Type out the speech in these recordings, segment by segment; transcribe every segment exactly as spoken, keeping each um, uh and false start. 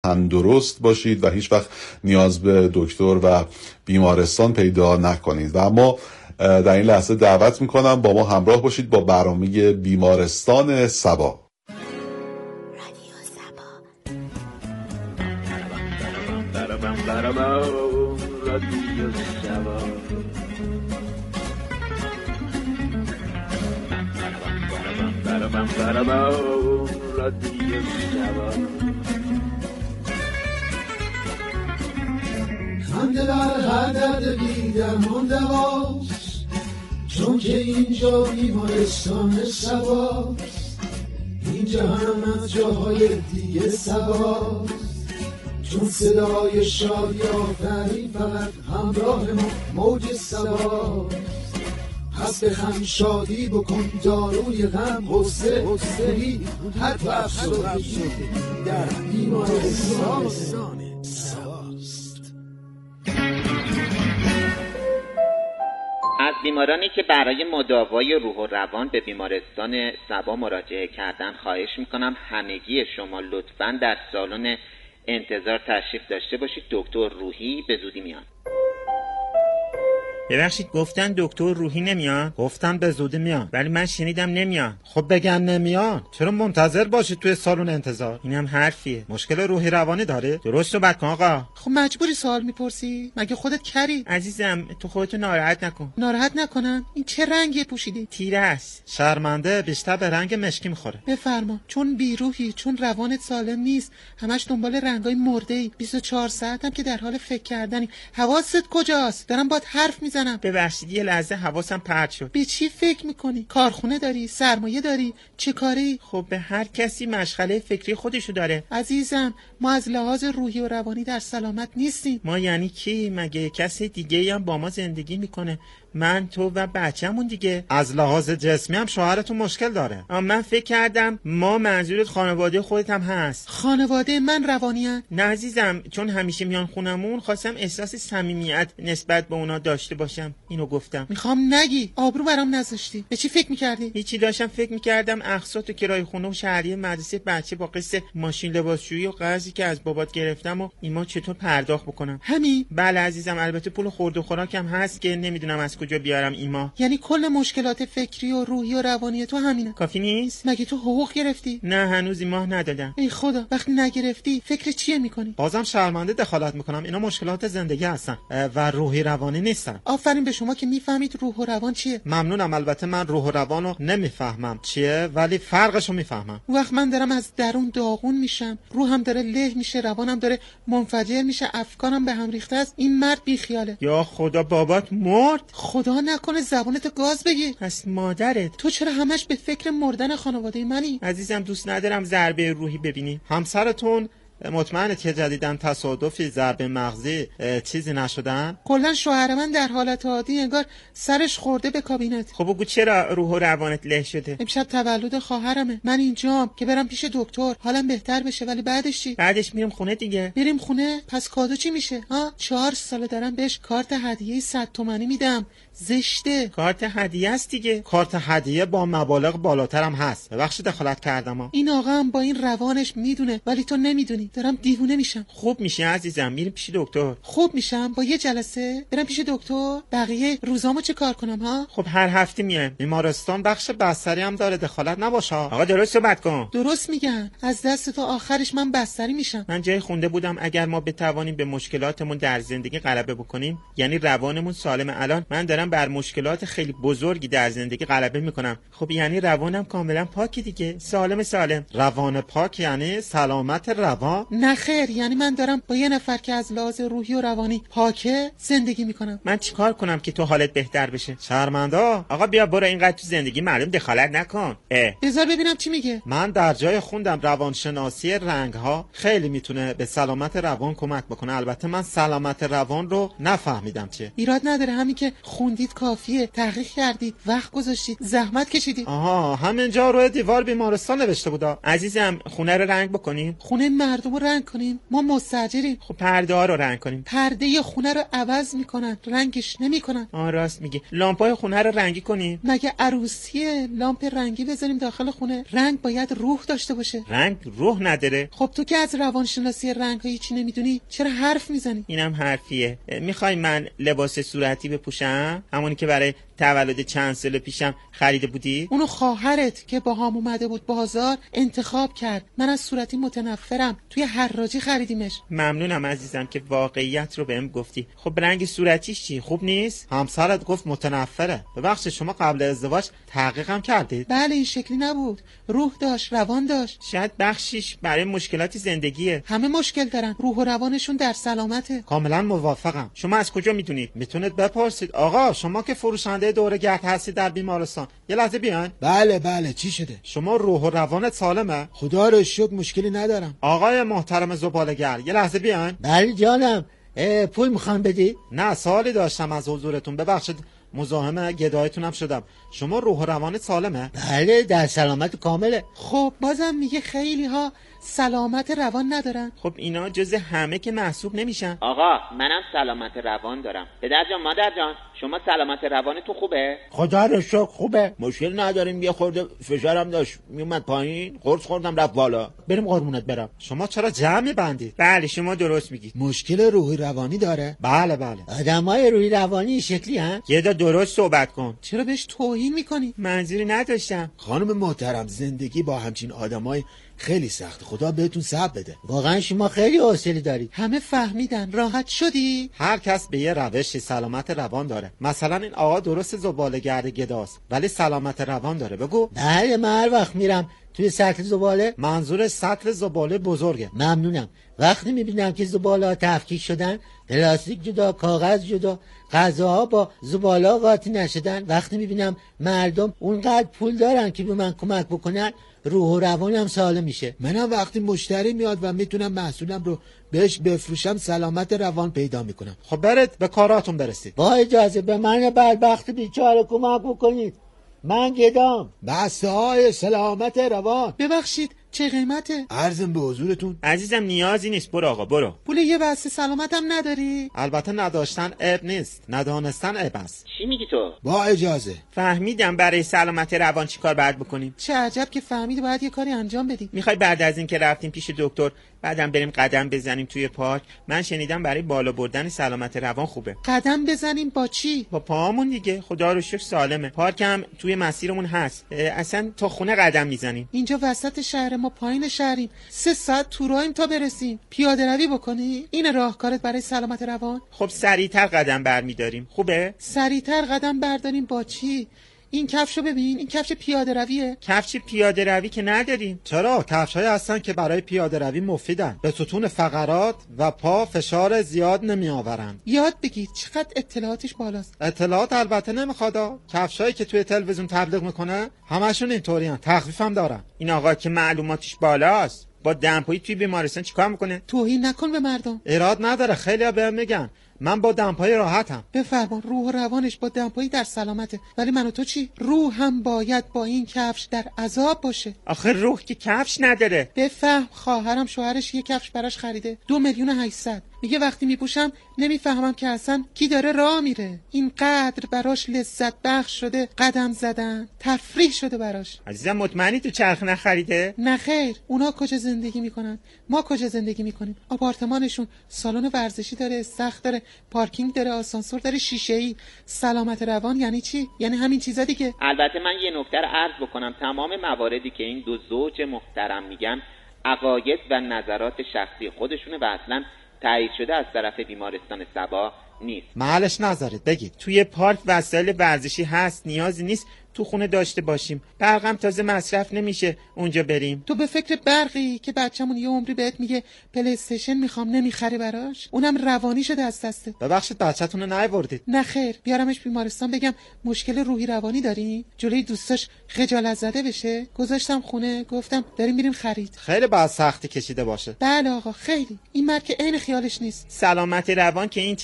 تندرست باشید و هیچ وقت نیاز به دکتر و بیمارستان پیدا نکنید. و اما در این لحظه دعوت میکنم با ما همراه باشید با برنامه بیمارستان سبا. خنده بر هر درد بی درمان دواست، چون که اینجا بیمارستان سباست. اینجا هم از جاهای دیگه سباست، چون صدای شادی آفرین فقط همراه ما موج سباست. پس به خم شادی بکن داروی غم، حسه حسه هر تو افسردگی در بیمارستان سباست. از بیمارانی که برای مداوای روح و روان به بیمارستان سبا مراجعه کردن خواهش میکنم همگی شما لطفاً در سالن انتظار تشریف داشته باشید. دکتر روحی به زودی میان. ببخشید گفتن دکتر روحی نمیان؟ گفتن به زودی میان ولی من شنیدم نمیان. خب بگن نمیان، چرا منتظر باشید توی سالن انتظار؟ اینم حرفیه. مشکل روحی روانی داره؟ درست صحبت کن آقا. خب مجبوری سوال میپرسی؟ مگه خودت کری؟ عزیزم تو خودتو ناراحت نکن. ناراحت نکنم؟ این چه رنگی پوشیدی؟ تیره است. شرمنده، بیشتر به رنگ مشکی میخوره. بفرما. چون بیروحی، چون روانت سالم نیست، همش دنبال رنگای مرده‌ای، بیست و چهار ساعت هم که در حال فکر کردنی. حواست کجاست؟ دارم باهات حرف میزنم. ببخشید یه لحظه حواسم پرت شد. به چی فکر میکنی؟ کارخونه داری؟ سرمایه داری؟ چه کاری؟ خب به هر کسی مشغله فکری خودشو داره. عزیزم ما از لحاظ روحی و روانی در سلامت نیستیم. ما یعنی کی؟ مگه کسی دیگه هم با ما زندگی میکنه؟ من، تو و بچه‌مون دیگه. از لحاظ جسمی هم شوهرتون مشکل داره. اما من فکر کردم ما منظورت خانواده خودت هم هست. خانواده من روانیه؟ نه عزیزم، چون همیشه میان خونمون خواستم احساس صمیمیت نسبت به اونا داشته باشم. اینو گفتم. میخوام نگی. آبرو برام نذاشتی. به چی فکر میکردی؟ هیچی، داشتم فکر میکردم اقساط و کرایه خونه و شهریه مدرسه بچه با قسط ماشین لباسشویی و قرضی که از بابات گرفتم و اینا چطور پرداخت بکنم. همین؟ بله عزیزم، البته پول خورد و خوراکم هست که نمیدونم از کجا بیارم ایما. یعنی کل مشکلات فکری و روحی و روانی تو همینه؟ کافی نیست؟ مگه تو حقوق گرفتی؟ نه هنوز این ماه ندادم. ای خدا، وقتی نگرفتی فکر چیه میکنی؟ بازم شرمنده دخالت میکنم، اینا مشکلات زندگی هستن و روحی روانی نیستن. آفرین به شما که میفهمید روح و روان چیه. ممنونم. البته من روح و روانو نمیفهمم چیه، ولی فرقشو میفهمم. وقت من دارم از درون داغون میشم، روحم داره له میشه، روانم داره منفجر میشه، افکارم به هم ریخته است. این مرد بی خیاله. یا خدا بابات مرد؟ خدا نکنه زبونتو گاز بگیر. پس مادرت؟ تو چرا همش به فکر مردن خانواده منی؟ عزیزم دوست ندارم ضربه روحی ببینی. همسرتون مطمئنه که جدیدن تصادفی، ضربه مغزی چیزی نشدن؟ کلا شوهر من در حالت عادی انگار سرش خورده به کابینت. خب بگو چرا روح و روانت له شده؟ امشب تولد خواهرمه، من اینجام که برم پیش دکتر حالم بهتر بشه. ولی بعدش چی؟ بعدش میرم خونه دیگه. میریم خونه؟ پس کادو چی میشه؟ ها چهار ساله دارم بهش کارت هدیه صد تومانی میدم. زشته. کارت هدیه است دیگه. کارت هدیه با مبالغ بالاتر هم هست. ببخشید دخالت کردم ها. این آقا هم با این روانش میدونه ولی تو نمیدونی. دارم دیوونه میشم. خوب میشه عزیزم، میریم پیش دکتر. خوب میشم با یه جلسه برم پیش دکتر؟ بقیه روزامو چه کار کنم ها؟ خب هر هفته میایم. بیمارستان بخش بستری هم داره، دخالت نباشه. آقا درست صحبت کن. درست میگن. از دست تو آخرش من بستری میشم. من جای خونده بودم اگر ما بتوانیم به مشکلاتمون در زندگی غلبه بکنیم، یعنی روانمون سالم. الان من دارم بر مشکلات خیلی بزرگی در زندگی غلبه میکنم. خب یعنی روانم کاملا پاک دیگه. سالم سالم. روان پاک یعنی سلامت روان؟ نه خیر، یعنی من دارم با یه نفر که از لحاظ روحی و روانی پاکه زندگی میکنم. من چیکار کنم که تو حالت بهتر بشه؟ شرمنده. آقا بیا برو اینقدر تو زندگی معلوم دخالت نکن. بذار ببینم چی میگه. من در جای خوندم روانشناسی رنگ ها خیلی میتونه به سلامت روان کمک بکنه. البته من سلامت روان رو نفهمیدم چیه. ایراد نداره، همین که خوندید کافیه. تحقیق کردید، وقت گذاشتید، زحمت کشیدید. آها همینجا روی دیوار بیمارستان نوشته بودا. عزیزم خونه رو رنگ بکنیم. خونه مردم مردم رو رنگ کنیم؟ ما مستاجریم. خب پرده ها رو رنگ کنیم. پرده خونه رو عوض میکنن، رنگش نمیکنن. آه راست میگی. لامپای خونه رو رنگی کنیم. مگه عروسیه لامپ رنگی بذاریم داخل خونه؟ رنگ باید روح داشته باشه. رنگ روح نداره؟ خب تو که از روانشناسی رنگ های چی نمیدونی چرا حرف میزنی؟ اینم حرفیه. میخوای من لباس صورتی بپوشم همونی که برای تولد چند سال پیشم خریده بودی؟ اونو خواهرت که با هم اومده بود بازار انتخاب کرد. من از صورتی متنفرم، توی حراجی خریدیمش. ممنونم عزیزم که واقعیت رو بهم گفتی. خب رنگ صورتیش چی؟ خوب نیست؟ همسرت گفت متنفره. ببخشید شما قبل ازدواج تحقیقم کردید؟ بله این شکلی نبود، روح داشت، روان داشت. شاید بخشیش برای مشکلات زندگیه. همه مشکل دارن، روح و روانشون در سلامته. کاملا موافقم. شما از کجا میدونید؟ میتونید بپرسید. آقا شما که فروشنده دوره گرد هستی در بیمارستان، یه لحظه بیاین. بله بله چی شده؟ شما روح و روانت سالمه؟ خدا رو شکر مشکلی ندارم. آقای محترم زباله‌گر یه لحظه بیاین. بله جانم. پول میخوام بدی؟ نه سوالی داشتم از حضورتون، ببخشید مزاحم گدایتونم شدم. شما روح و روانت سالمه؟ بله در سلامت کامله. خب بازم میگه خیلی ها سلامت روان ندارن. خب اینا جز همه که محسوب نمیشن. آقا منم سلامت روان دارم. پدر جان مادر جان شما سلامت روانتون خوبه؟ خدا رو شکر خوبه. مشکل نداریم. یه خورده فشارم داشت میومد پایین، قرص خوردم رفت بالا. بریم قربونت برم. شما چرا جمع میبندید؟ بله شما درست میگید. مشکل روحی روانی داره؟ بله بله. آدمای روحی روانی شکلی هن؟ یه دا درست صحبت کن. چرا بهش توهین میکنی؟ منظوری نداشتم. خانم محترم زندگی با همچین آدمای خیلی سخت. خدا بهتون صبر بده. واقعا شما خیلی حوصله دارید. همه فهمیدن. راحت شدی؟ هر کس به یه روش سلامت روان داره. مثلا این آقا درست زباله‌گرد گداست ولی سلامت روان داره. بگو. بله من هر وقت میرم توی سطل زباله. منظور سطل زباله بزرگه. ممنونم. وقتی میبینم که زباله ها تفکیک شدن، پلاستیک جدا، کاغذ جدا، غذاها با زباله ها قاطی نشدن، وقتی میبینم مردم اونقدر پول دارن که به من کمک بکنن، روح و روانم سالم میشه. منم وقتی مشتری میاد و میتونم محصولم رو بهش بفروشم سلامت روان پیدا میکنم. خب برید به کاراتون برسید. با اجازه به من بدبخت بیچاره کمک بکنید. من گدام. بسته های سلامت روان. ببخشید چه قیمته؟ عرضم به حضورتون. عزیزم نیازی نیست، برو آقا برو. پول یه بسته سلامتم نداری؟ البته نداشتن عیب نیست، ندانستن عیب است. چی میگی تو؟ با اجازه. فهمیدم برای سلامت روان چی کار باید بکنیم. چه عجب که فهمیدی باید یه کاری انجام بدی. میخوای بعد از این که رفتیم پیش دکتر بعدم بریم قدم بزنیم توی پارک؟ من شنیدم برای بالا بردن سلامت روان خوبه. قدم بزنیم با چی؟ با پاهامون دیگه. خدا رو شکر سالمه. پارک هم توی مسیرمون هست. اصلا تا خونه قدم میزنیم. اینجا وسط شهر، ما پایین شهریم. سه ساعت تو راهیم تا برسیم. پیاده روی بکنی؟ این راهکارت برای سلامت روان؟ خب سریعتر قدم برمیداریم. خوبه؟ سریعتر قدم برداریم با چی؟ این کفشو ببین، این کفش پیاده رویه. کفش پیاده روی که نداریم. چرا؟ کفش‌های هستن که برای پیاده روی مفیدن. به ستون فقرات و پا فشار زیاد نمی آورن. یاد بگیر چقدر اطلاعاتش بالاست. اطلاعات البته نمیخواد. کفشایی که توی تلویزیون تبلیغ میکنه همشون اینطورین. تخفیفم دارن. این آقا که معلوماتش بالاست با دمپایی توی بیمارستان چیکار میکنه؟ توهین نکن به مردم. ایراد نداره، خیلی‌ها بهم میگن من با دمپایی راحتم. بفرما روح و روانش با دمپایی در سلامته، ولی من و تو چی؟ روح هم باید با این کفش در عذاب باشه. آخه روح که کفش نداره. بفهم خواهرم شوهرش یه کفش براش خریده دو میلیون و هشتصد. میگه وقتی میپوشم نمیفهمم که اصلا کی داره راه میره. اینقدر براش لذت بخش شده قدم زدن، تفریح شده براش. عزیزم مطمئنی تو چرخ نخریده؟ نه خیر. اونا کجا زندگی میکنن؟ ما کجا زندگی میکنیم؟ آپارتمانشون سالن ورزشی داره، استخر داره، پارکینگ داره، آسانسور داره، شیشه‌ای. سلامت روان یعنی چی؟ یعنی همین چیزا دیگه. البته من یه نکته رو عرض بکنم. تمام مواردی که این دو زوج محترم میگن عقاید و نظرات شخصی خودشونه و اصلا تایید شده از طرف بیمارستان صبا نیست. محلش نذارید بگید. توی پارک وسایل ورزشی هست، نیازی نیست تو خونه داشته باشیم. برقم تازه مصرف نمیشه اونجا بریم. تو به فکر برقی که بچه‌مون یه عمری بهت میگه پلی استیشن میخوام نمیخری براش؟ اونم روانیشو دست دسته. ببخشید بچه‌تون رو نیاوردید. نه خیر، بیارمش بیمارستان بگم مشکل روحی روانی داری؟ جلوی دوستاش خجالت زده بشه؟ گذاشتم خونه، گفتم بریم میریم خرید. خیلی باید سختی کشیده باشه. بله آقا خیلی. این مرد که عین خیالش نیست. سلامت روان که این چیزا نیست.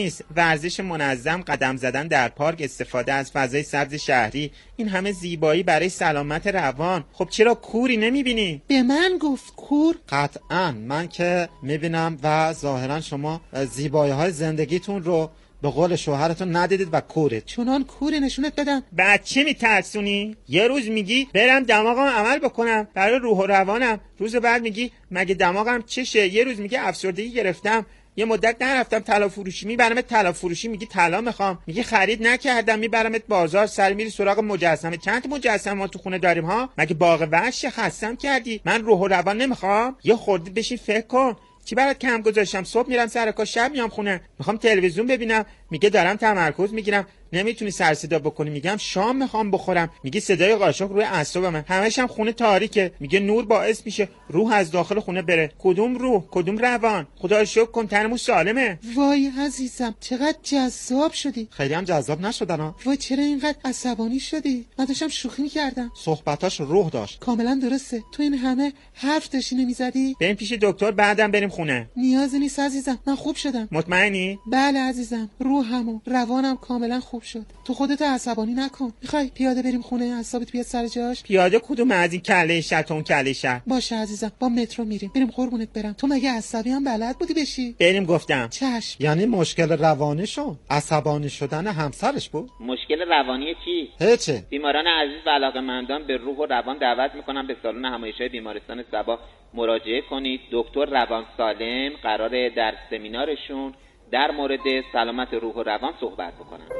نیست. ورزش منظم، قدم زدن در پارک، استفاده از فضای سبز شهری، این همه زیبایی برای سلامت روان. خب چرا کوری نمیبینی؟ به من گفت کور؟ قطعا من که میبینم و ظاهرا شما زیبایی های زندگیتون رو به قول شوهرتون ندیدید و کورید. چونان کوری نشونت بدم؟ بچه میترسونی؟ یه روز میگی برم دماغم عمل بکنم برای روح و روانم، روز بعد میگی مگه دماغم چشه، یه روز میگی افسردگی گرفتم، یه مدت نرفتم طلا فروشی، میبرمت طلا فروشی میگی طلا میخوام، میگی خرید نکردم، میبرمت بازار، سر میری سراغ مجسمه. چند تا مجسمه ما تو خونه داریم ها؟ مگه باغ وحش خستم کردی؟ من روح و روان نمیخوام؟ یه خورده بشین فکر کن. چی برات کم گذاشتم؟ صبح میرم سر کار، شب میام خونه، میخوام تلویزیون ببینم، میگه دارم تمرکز میگیرم، نمیتونی سر صدا بکنی، میگم شام میخوام بخورم، میگه صدای قاشق روی اعصابم، همش هم خونه تاریکه، میگه نور باعث میشه روح از داخل خونه بره. کدوم روح؟ کدوم روان؟ خدا رو شکر کن تنمون سالمه. وای عزیزم چقدر جذاب شدی. خیلی هم جذاب نشدن ها. وای چرا اینقدر عصبانی شدی؟ من داشتم شوخی میکردم. صحبتاش روح داشت. کاملا درسته. تو این همه حرف داشتی نمیزدی؟ بریم پیش دکتر بعدم بریم خونه. نیازی نیست عزیزم، من خوب شدم. مطمئنی؟ بله عزیزم، روحم و روانم کاملا خوب شد. تو خودت عصبانی نکن. میخوای پیاده بریم خونه اعصابت بیاد سر جاش؟ پیاده کدوم از این کله شهر تا اون کله شهر؟ باشه عزیزم، با مترو میریم. بریم قربونت برم. تو مگه عصبی هم بلد بودی بشی؟ بریم گفتم. چشم. یعنی مشکل روانیشون عصبانی شدن همسرش بود؟ مشکل روانی چی؟ هیچه. بیماران عزیز و علاقه‌مندان به روح و روان دعوت میکنم به سالن همایش‌های بیمارستان صبا مراجعه کنید. دکتر روان سالم قراره در سمینارشون در مورد سلامت روح و روان صحبت بکنن.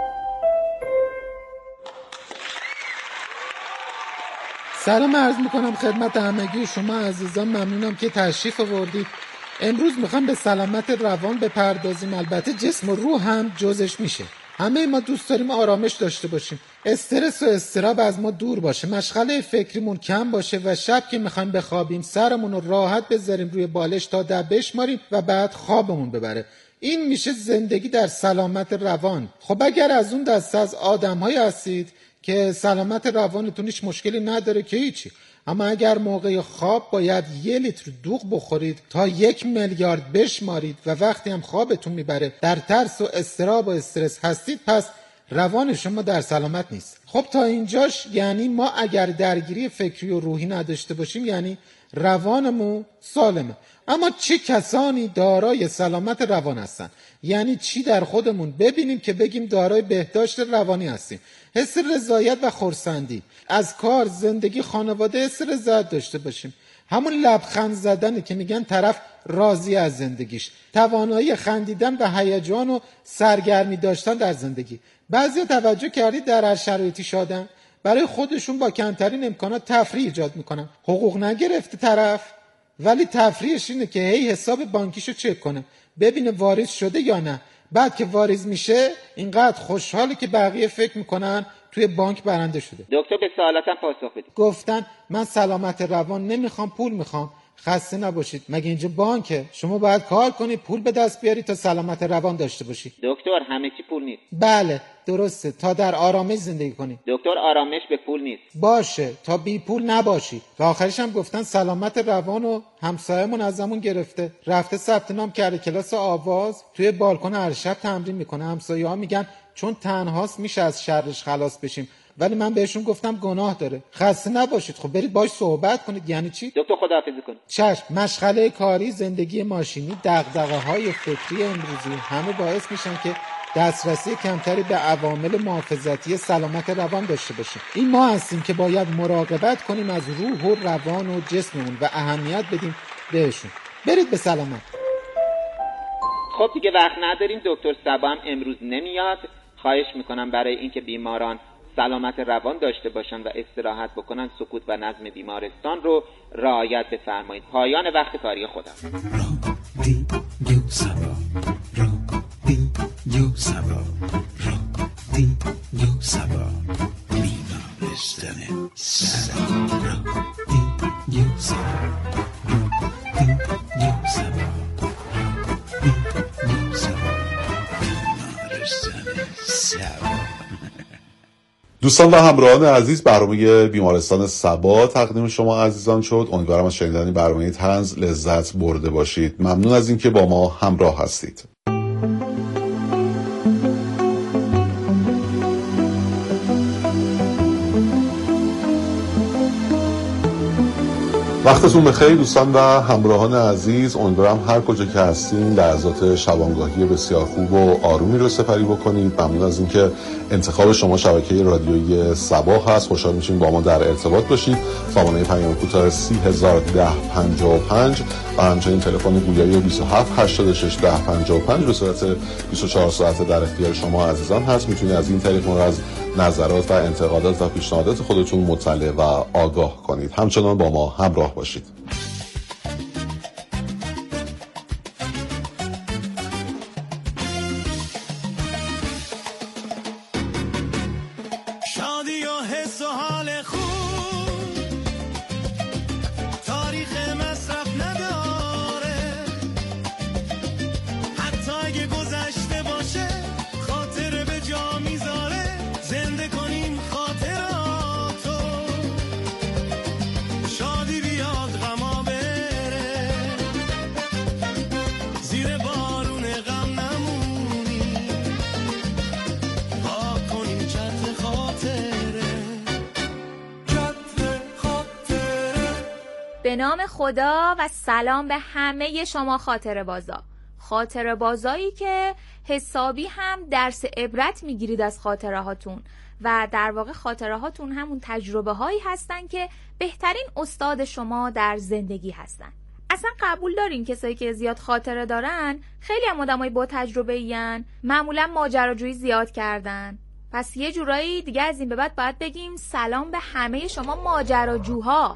سلام عرض میکنم خدمت همگی شما عزیزان، ممنونم که تشریف آوردید. امروز میخوام به سلامت روان بپردازیم، البته جسم و روح هم جزش میشه. همه ما دوست داریم آرامش داشته باشیم، استرس و اضطراب از ما دور باشه، مشغله فکریمون کم باشه و شب که میخوایم بخوابیم سرمون رو راحت بذاریم روی بالش تا دم بشماریم و بعد خوابمون ببره. این میشه زندگی در سلامت روان. خب اگر از اون دسته از آدم‌های هستید که سلامت روانتون هیچ مشکلی نداره که هیچی، اما اگر موقع خواب باید یه لیتر دوغ بخورید تا یک میلیارد بشمارید و وقتی هم خوابتون میبره در ترس و اضطراب و استرس هستید، پس روان شما در سلامت نیست. خب تا اینجاش یعنی ما اگر درگیری فکری و روحی نداشته باشیم یعنی روانمون سالمه. اما چه کسانی دارای سلامت روان هستن؟ یعنی چی در خودمون ببینیم که بگیم دارای بهداشت روانی هستیم؟ حس رضایت و خرسندی از کار، زندگی، خانواده، حس رضایت داشته باشیم. همون لبخند زدنی که میگن طرف راضی از زندگیش، توانایی خندیدن و هیجان و سرگرمی داشتن در زندگی. بعضیا توجه کردید در هر شرایطی شادن، برای خودشون با کمترین امکانات تفریح ایجاد میکنن. حقوق نگرفته طرف، ولی تفریحش اینه که هی حساب بانکیشو چک کنه ببینه واریز شده یا نه. بعد که واریز میشه اینقدر خوشحاله که بقیه فکر میکنن توی بانک برنده شده. دکتر به سوالاتم پاسخ بدید. گفتن من سلامت روان نمیخوام، پول میخوام. خسته نباشید، مگه اینجا بانکه؟ شما باید کار کنی پول به دست بیاری تا سلامت روان داشته باشی. دکتر همه چی پول نیست. بله درسته، تا در آرامش زندگی کنی. دکتر آرامش به پول نیست. باشه تا بی پول نباشی. و آخرش هم گفتن سلامت روان و همسایه‌مون ازمون گرفته، رفته ثبت نام کرده کلاس آواز، توی بالکن هر شب تمرین میکنه. همسایه‌ها میگن چون تنهاست میشه از شرش خلاص بشیم، ولی من بهشون گفتم گناه داره. خسته نباشید، خب برید باش صحبت کنید. یعنی چی؟ دکتر خداحافظی کنید. چشم. مشغله کاری، زندگی ماشینی، دغدغه‌های فکری امروزی همه باعث میشن که دسترسی کمتری به عوامل محافظتی سلامت روان داشته باشیم. این ما هستیم که باید مراقبت کنیم از روح و روان و جسممون و اهمیت بدیم بهشون. برید به سلامت. خب دیگه وقت نداریم، دکتر صبا هم امروز نمیاد. خواهش میکنم برای اینکه بیماران سلامت روان داشته باشن و استراحت بکنن سکوت و نظم بیمارستان رو رعایت بفرمایید. پایان وقت کاری خودم. رادیو صبا، رادیو صبا، رادیو صبا، بیمارستان صبا، رادیو صبا، رادیو صبا، رادیو صبا، بیمارستان صبا. دوستان و همراهان عزیز، برنامه بیمارستان صبا تقدیم شما عزیزان شد. امیدوارم از شنیدن برنامه طنز لذت برده باشید. ممنون از اینکه با ما همراه هستید. وقتتون بخیر دوستان و همراهان عزیز. امیدوارم هر کجا که هستین لحظات شبانگاهی بسیار خوب و آرومی رو سپری بکنید. ممنون از اینکه انتخاب شما شبکه رادیویی صبا هست. خوشحال میشیم با ما در ارتباط باشید. سامانه پیام کوتاه سی هزار ده پنجاه و پنج و همچنین تلفن گویایی بیست و هفت هشتاد و شش ده پنجاه و پنج به صورت بیست و چهار ساعته در اختیار شما عزیزان هست. میتونید از این طریق ما از نظرات و انتقادات و پیشنهادات خودتون مطلع و آگاه کنید. همچنان با ما همراه باشید. شادی و حس و حال خوب تاریخ مصرف نداره، حتی اگه گذشته باشه خاطر به جا میذاره. زنده کنیم خاطراتو، شادی بیاد غما بره، زیر بارون غم نمونی، پاک کنیم چتر خاطره، چتر خاطره. به نام خدا و سلام به همه شما خاطره بازا. خاطره بازایی که حسابی هم درس عبرت میگیرید از خاطره هاتون و در واقع خاطره هاتون همون تجربه هایی هستن که بهترین استاد شما در زندگی هستن. اصلا قبول دارین کسایی که زیاد خاطره دارن خیلی هم آدمای با تجربه این، معمولا ماجراجویی زیاد کردن. پس یه جورایی دیگه از این به بعد باید بگیم سلام به همه شما ماجراجوها.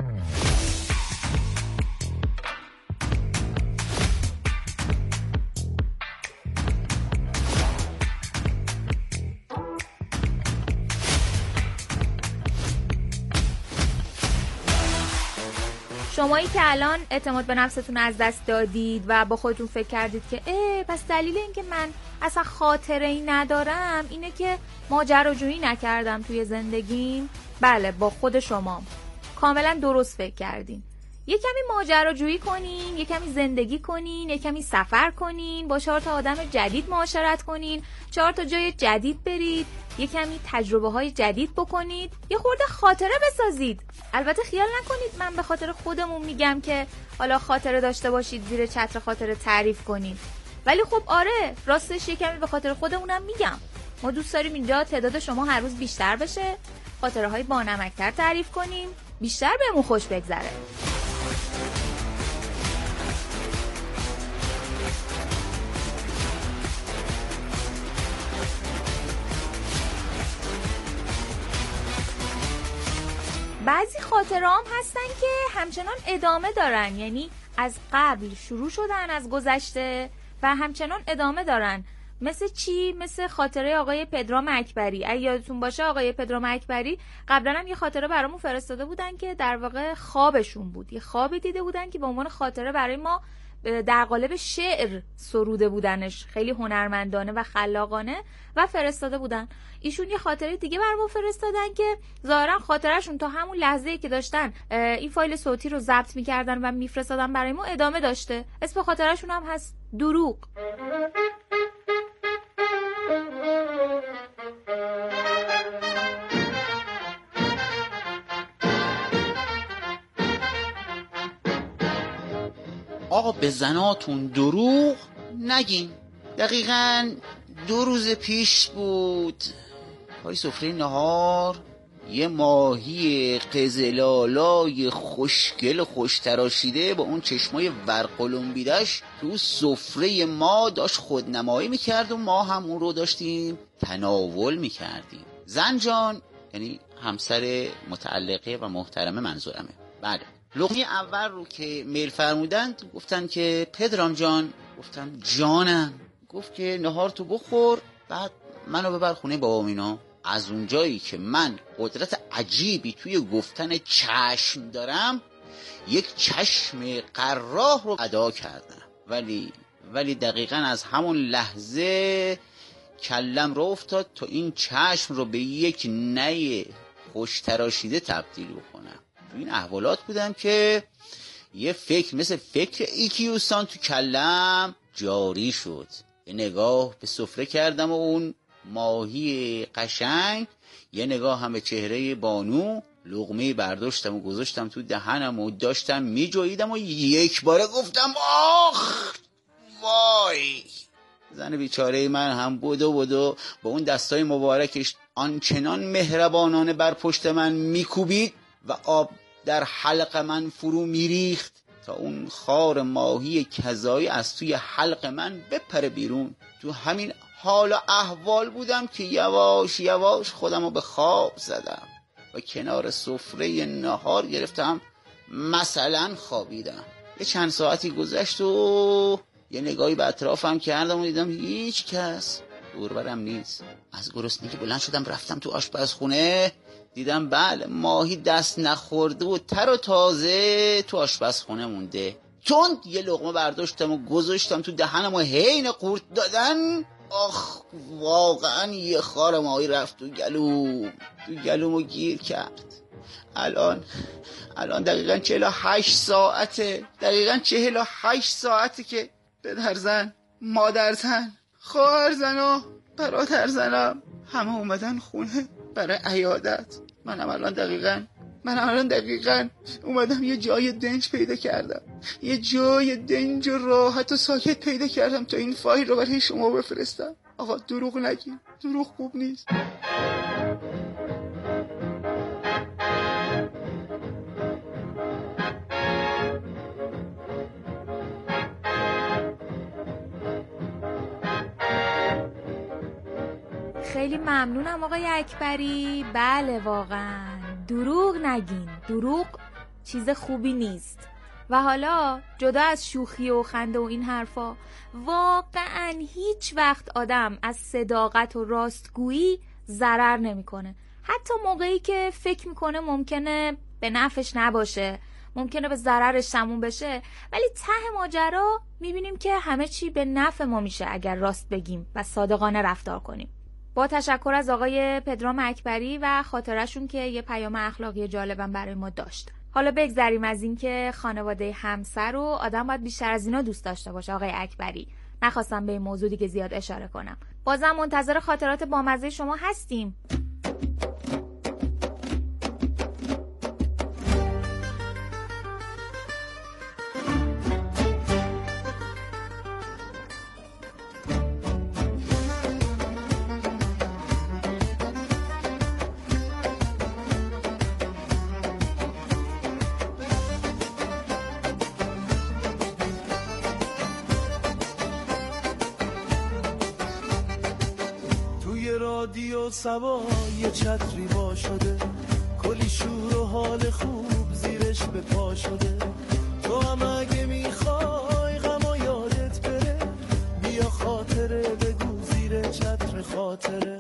شمایی که الان اعتماد به نفستون از دست دادید و با خودتون فکر کردید که اه پس دلیل این که من اصلا خاطره ای ندارم اینه که ماجراجویی نکردم توی زندگیم. بله، با خود شما کاملا درست فکر کردین. یه کمی ماجراجویی کنین، یه کمی زندگی کنین، یه کمی سفر کنین، با چهار تا آدم جدید معاشرت کنین، چهار تا جای جدید برید، یه کمی تجربه های جدید بکنید، یه خورده خاطره بسازید. البته خیال نکنید من به خاطر خودمون میگم که حالا خاطره داشته باشید زیر چتر خاطره تعریف کنید، ولی خب آره راستش یه کمی به خاطر خودمونم میگم. ما دوست داریم اینجا تعداد شما هر روز بیشتر بشه، خاطره های بانمکتر تعریف کنیم، بیشتر بهمون خوش بگذره. بعضی خاطره هم هستن که همچنان ادامه دارن، یعنی از قبل شروع شدن از گذشته و همچنان ادامه دارن. مثل چی؟ مثل خاطره آقای پدرام اکبری. اگه یادتون باشه آقای پدرام اکبری قبلا هم یه خاطره برامون فرستاده بودن که در واقع خوابشون بود، یه خوابی دیده بودن که به عنوان خاطره برای ما در قالب شعر سروده بودنش، خیلی هنرمندانه و خلاقانه و فرستاده بودن. ایشون یه خاطره دیگه برامون فرستادن که ظاهرا خاطرهشون تا همون لحظه‌ای که داشتن این فایل صوتی رو ضبط می‌کردن و میفرستادن برای ما ادامه داشته. اسم خاطرهشون هم هست دروغ. آقا به زناتون دروغ نگین. دقیقاً دو روز پیش بود پای سفره نهار یه ماهی قزلالای خوشگل و خوش تراشیده با اون چشمای ورقلومبیدش تو سفره ما داشت خودنمایی میکرد و ما هم اون رو داشتیم تناول میکردیم. زن جان یعنی همسر متعلقه و محترمه منظورمه. بله، لقمه اول رو که میل فرمودند گفتن که پدرام جان، گفتم جانم. گفت که نهار تو بخور بعد منو ببر خونه بابام. اینا از اونجایی که من قدرت عجیبی توی گفتن چشم دارم یک چشم قراه رو ادا کردم، ولی ولی دقیقاً از همون لحظه کلم رو افتاد تا این چشم رو به یک نی خوش تراشیده تبدیل بکنم. تو این احوالات بودم که یه فکر مثل فکر ایکیوسان تو کلم جاری شد. یه نگاه به سفره کردم و اون ماهی قشنگ، یه نگاه هم به چهره بانو، لقمه برداشتم و گذاشتم تو دهنم و داشتم میجویدم و یک باره گفتم آخ وای. زن بیچاره من هم بودو بودو با اون دستای مبارکش آنچنان مهربانانه بر پشت من میکوبید و آب در حلق من فرو میریخت تا اون خار ماهی کذایی از توی حلق من بپره بیرون. تو همین حال و احوال بودم که یواش یواش خودم رو به خواب زدم و کنار سفره نهار گرفتم مثلا خوابیدم. یه چند ساعتی گذشت و یه نگاهی به اطرافم کردم و دیدم هیچ کس دور برم نیست. از گرسنگی بلند شدم رفتم تو آشپزخونه، دیدم بله ماهی دست نخورده و تر و تازه تو آشپزخونه مونده. چون یه لقمه برداشتم و گذاشتم تو دهنم و حین قورت دادن آخ واقعا یه خار ماهی رفت تو گلوم تو گلومو گیر کرد. الان الان دقیقا چهل و هشت ساعته دقیقا چهل و هشت ساعته که پدر زن، مادر زن، خواهر زن و برادر زنم همه اومدن خونه برای عیادت. منم الان دقیقا منم الان دقیقا اومدم یه جای دنج پیدا کردم، یه جای دنج و راحت و ساکت پیدا کردم تا این فایل رو برای شما بفرستم. آقا دروغ نگین، دروغ خوب نیست. خیلی ممنونم آقای اکبری. بله واقعا دروغ نگین، دروغ چیز خوبی نیست. و حالا جدا از شوخی و خنده و این حرفا، واقعا هیچ وقت آدم از صداقت و راستگویی ضرر نمیکنه. حتی موقعی که فکر میکنه ممکنه به نفعش نباشه، ممکنه به ضررش تموم بشه، ولی ته ماجرا میبینیم که همه چی به نفع ما میشه اگر راست بگیم و صادقانه رفتار کنیم. با تشکر از آقای پدرام اکبری و خاطرشون که یه پیام اخلاقی جالبم برای ما داشت. حالا بگذریم از این که خانواده همسر رو آدم باید بیشتر از اینا دوست داشته باشه. آقای اکبری نخواستم به این موضوع دیگه زیاد اشاره کنم. بازم منتظر خاطرات بامزه شما هستیم. رادیو سبا یه چتری وا شده، کلی شور و حال خوب زیرش به پا شده. تو هم اگه میخوای غم یادت بره، بیا خاطره بگو زیر چتر خاطره.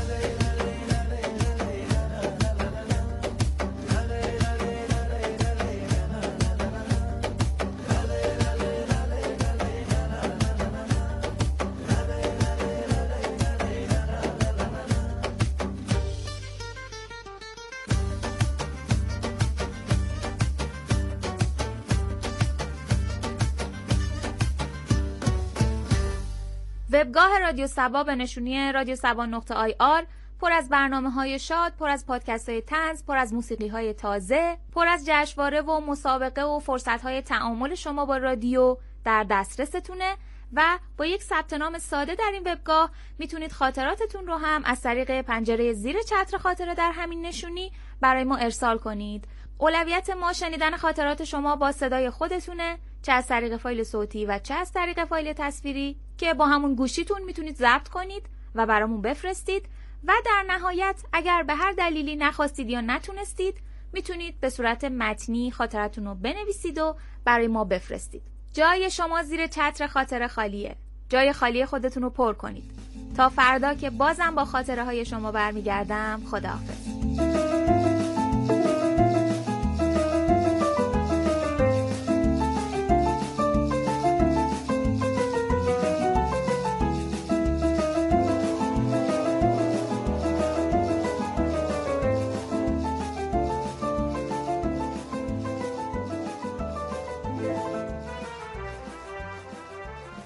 وبگاه رادیو سبا به نشونی رادیو سبا نقطه آی آر پر از برنامه‌های شاد، پر از پادکست‌های طنز، پر از موسیقی‌های تازه، پر از جشنواره و مسابقه و فرصت‌های تعامل شما با رادیو در دسترستونه و با یک ثبت نام ساده در این وبگاه میتونید خاطراتتون رو هم از طریق پنجره زیر چتر خاطره در همین نشونی برای ما ارسال کنید. اولویت ما شنیدن خاطرات شما با صدای خودتونه، چه از طریق فایل صوتی و چه از طریق فایل تصویری که با همون گوشیتون میتونید ضبط کنید و برامون بفرستید. و در نهایت اگر به هر دلیلی نخواستید یا نتونستید میتونید به صورت متنی خاطرتون رو بنویسید و برای ما بفرستید. جای شما زیر چتر خاطره خالیه. جای خالی خودتون رو پر کنید. تا فردا که بازم با خاطره های شما برمیگردم. خداحافظ.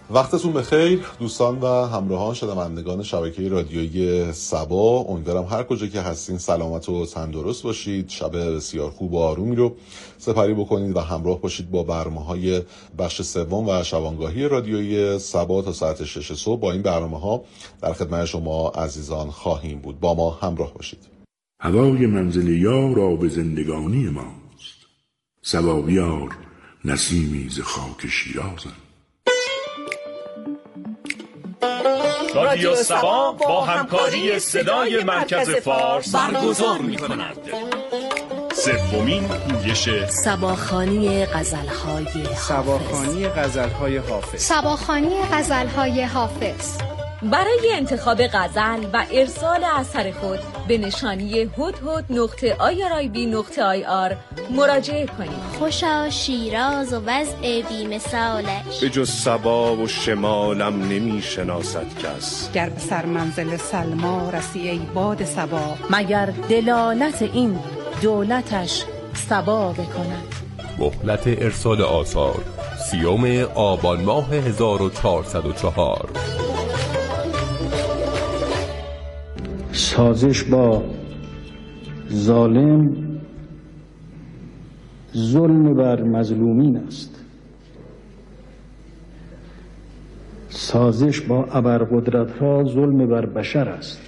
وقتتون بخیر دوستان و همراهان شنوندگان شبکه رادیویی سبا. امیدوارم هر کجا که هستین سلامت و تندرست باشید. شب بسیار خوب و آرومی رو سپری بکنید و همراه باشید با برنامه‌های بخش سوم و شبانگاهی رادیویی سبا تا ساعت شش صبح. با این برنامه‌ها در خدمت شما عزیزان خواهیم بود. با ما همراه باشید. هوای منزل یار آب زندگانی ماست، صبا بیار نسیمی ز خاک شیرازم. رادیو سبا با همکاری صدای مرکز فارس برگزار می‌کند سومین پویش سباخوانی غزل‌های حافظ. سباخوانی غزل‌های حافظ. سباخوانی غزل‌های حافظ. برای انتخاب غزل و ارسال اثر خود به نشانی هدهد نقطه آی آر آی بی نقطه آی آر مراجعه کنید. خوشا شیراز و وضع بی مثالش، به جز صبا و شمالم نمی شناسد کس. گر به سر منزل سلما رسی ای باد صبا، مگر دلالت این دولتش صبا بکند. مهلت ارسال آثار سیوم آبان ماه هزار و چهارصد و چهار. سازش با ظالم ظلم بر مظلومین است. سازش با ابرقدرت‌ها ظلم بر بشر است.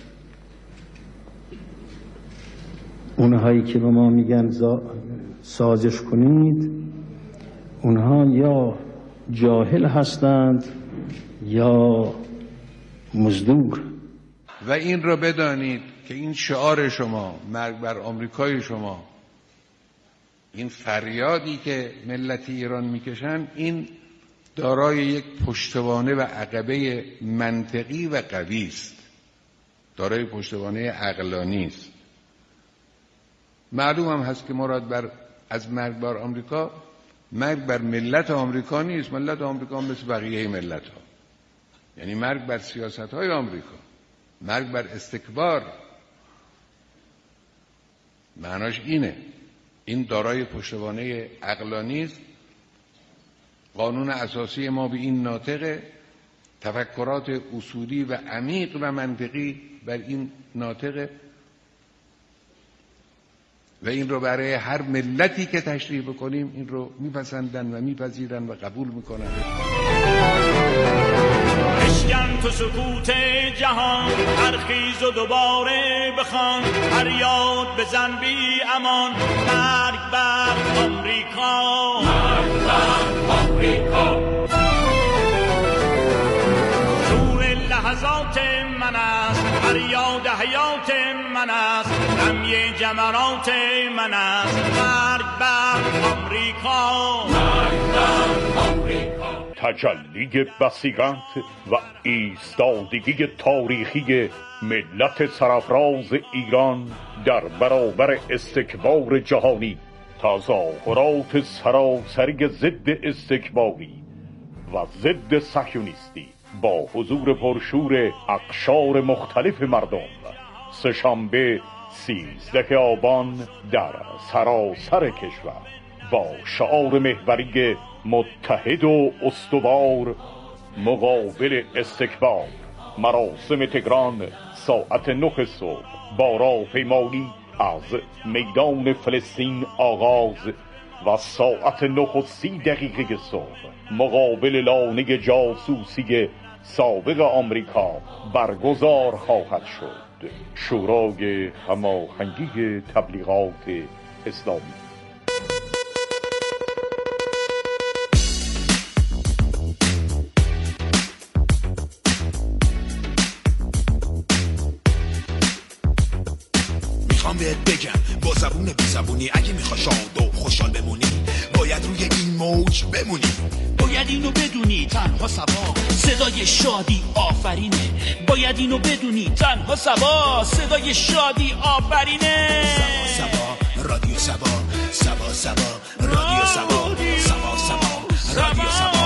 اونهایی که به ما میگن سازش کنید، اونها یا جاهل هستند یا مزدور. و این را بدانید که این شعار شما، مرگ بر آمریکای شما، این فریادی که ملت ایران میکشن، این دارای یک پشتوانه و عقبه منطقی و قوی است، دارای پشتوانه عقلانی است. معلوم هم هست که مراد بر از مرگ بر آمریکا، مرگ بر ملت آمریکا نیست. ملت آمریکا مثل بقیه ملت ها، یعنی مرگ بر سیاست های آمریکا، مرگ بر استکبار. معناش اینه، این دارای پشتوانه عقلانی است. قانون اساسی ما به این ناطقه، تفکرات اصولی و عمیق و منطقی بر این ناطقه و این رو برای هر ملتی که تشریح بکنیم این رو میپسندن و میپذیرن و قبول میکنن. بشکن تو سکوت جهان، برخیز و دوباره بخوان، فریاد بزن بی امان، مرگ بر آمریکا، مرگ بر آمریکا. شور لحظات من است، فریاد حیات من است، رمی جمرات من است، مرگ بر آمریکا، مرگ بر آمریکا. تجلی بصیرت و ایستادگی تاریخی ملت سرافراز ایران در برابر استکبار جهانی، تظاهرات سراسری ضد استکباری و ضد صهیونیستی با حضور پرشور اقشار مختلف مردم، سه‌شنبه سیزده آبان در سراسر کشور با شعار محوری متحد و استوار مقابل استکبار. مراسم تهران ساعت نه صبح با راهپیمایی از میدان فلسطین آغاز و ساعت نه و سی دقیقه صبح مقابل لانه جاسوسی سابق آمریکا برگزار خواهد شد. شورای هماهنگی تبلیغات اسلامی. میخوام بهت بگم با زبون بی زبونی، اگه میخوای شاد و خوشحال بمونی باید روی این موج بمونی. باید اینو بدونی تنها سبا صدای شادی آفرینه. باید اینو بدونی تنها سبا صدای شادی آفرینه. سبا سبا رادیو سبا، سبا سبا رادیو سبا، سبا سبا رادیو سبا.